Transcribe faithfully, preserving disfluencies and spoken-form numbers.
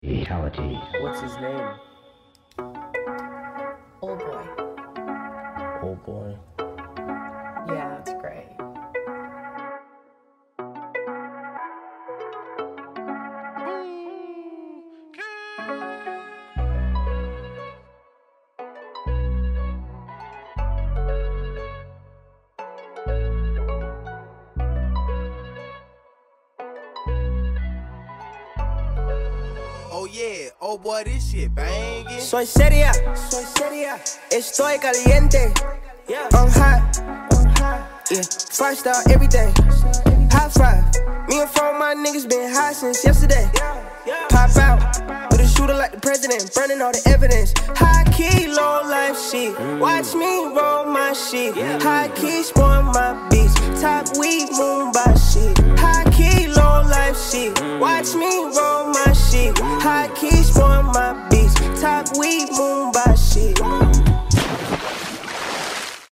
Fatality. What's his name? Old boy. Old boy. Yeah, it's great. Oh yeah, oh boy, this shit banging. Soy seria, soy seria, estoy caliente. Yeah, I'm hot, I'm hot. Yeah, five star everything. High five. Me and four of my niggas been high since yesterday. Pop out with a shooter like the president, burning all the evidence. High key, low life shit. Watch me roll my shit. High key, spoil my beats. Top weed, moon by shit. High key, low life shit. Watch me roll my shit. High key, spoil my beats. Top weed, moon by shit.